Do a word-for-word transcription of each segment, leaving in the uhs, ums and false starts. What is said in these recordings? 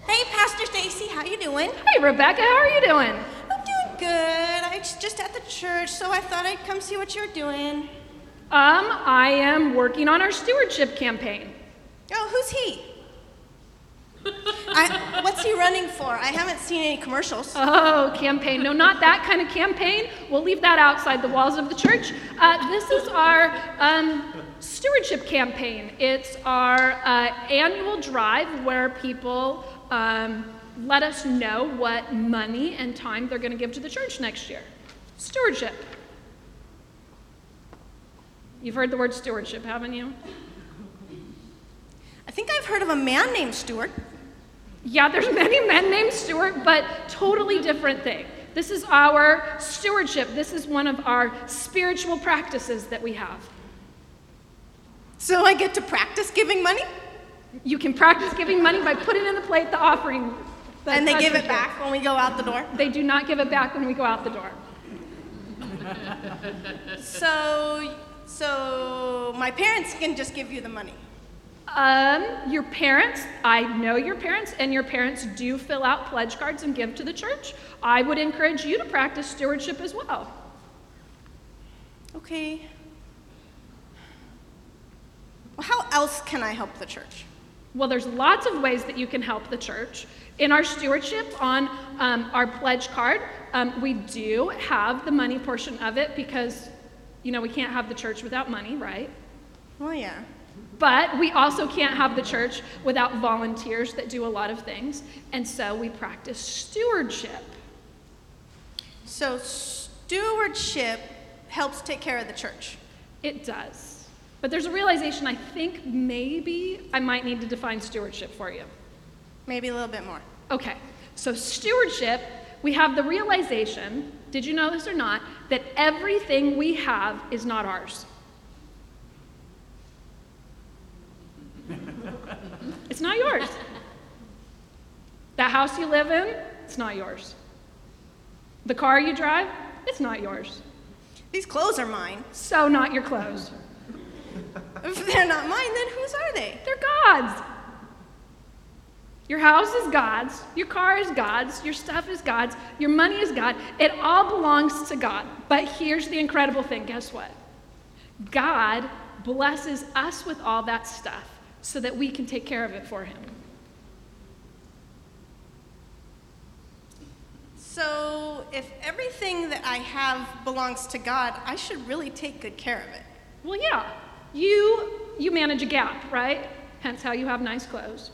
Hey, Pastor Stacy, how you doing? Hey, Rebecca, how are you doing? I'm doing good. I was just at the church, so I thought I'd come see what you're doing. Um, I am working on our stewardship campaign. Oh, who's he? I, what's he running for? I haven't seen any commercials. Oh, campaign. No, not that kind of campaign. We'll leave that outside the walls of the church. Uh, this is our um, stewardship campaign. It's our uh, annual drive where people um, let us know what money and time they're going to give to the church next year. Stewardship. You've heard the word stewardship, haven't you? I think I've heard of a man named Stuart. Yeah, there's many men named Stuart, but totally different thing. This is our stewardship. This is one of our spiritual practices that we have. So I get to practice giving money? You can practice giving money by putting in the plate the offering. the And they give it contribution. back when we go out the door? They do not give it back when we go out the door. So, so my parents can just give you the money? Um, your parents, I know your parents, and your parents do fill out pledge cards and give to the church. I would encourage you to practice stewardship as well. Okay. Well, how else can I help the church? Well, there's lots of ways that you can help the church. In our stewardship on um, our pledge card, um, we do have the money portion of it because, you know, we can't have the church without money, right? Well, yeah. But we also can't have the church without volunteers that do a lot of things. And so we practice stewardship. So stewardship helps take care of the church. It does. But there's a realization I think maybe I might need to define stewardship for you. Maybe a little bit more. Okay, so stewardship, we have the realization, did you know this or not, that everything we have is not ours. It's not yours. That house you live in, it's not yours. The car you drive, it's not yours. These clothes are mine. So not your clothes. If they're not mine, then whose are they? They're God's. Your house is God's, your car is God's, your stuff is God's, your money is God. It all belongs to God. But here's the incredible thing, guess what? God blesses us with all that stuff so that we can take care of it for him. So if everything that I have belongs to God, I should really take good care of it. Well, yeah, you you manage a Gap, right? Hence how you have nice clothes.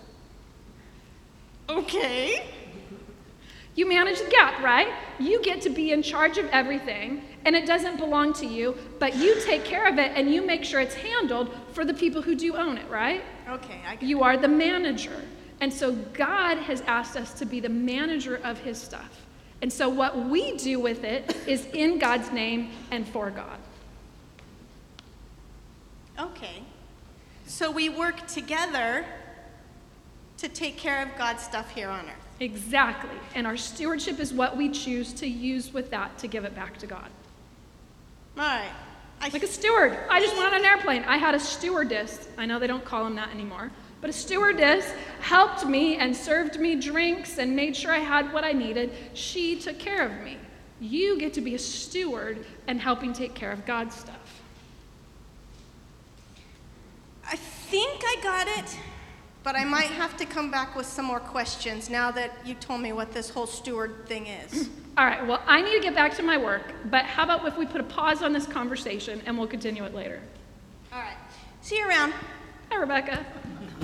Okay. You manage the Gap, right? You get to be in charge of everything, and it doesn't belong to you, but you take care of it and you make sure it's handled for the people who do own it, right? Okay, I get You are the manager. And so God has asked us to be the manager of his stuff. And so what we do with it is in God's name and for God. Okay. So we work together to take care of God's stuff here on earth. Exactly. And our stewardship is what we choose to use with that to give it back to God. All right. I Like a steward. I just went on an airplane. I had a stewardess. I know they don't call them that anymore. But a stewardess helped me and served me drinks and made sure I had what I needed. She took care of me. You get to be a steward and helping take care of God's stuff. I think I got it, but I might have to come back with some more questions now that you told me what this whole steward thing is. All right, well, I need to get back to my work, but how about if we put a pause on this conversation and we'll continue it later? All right. See you around. Hi, Rebecca.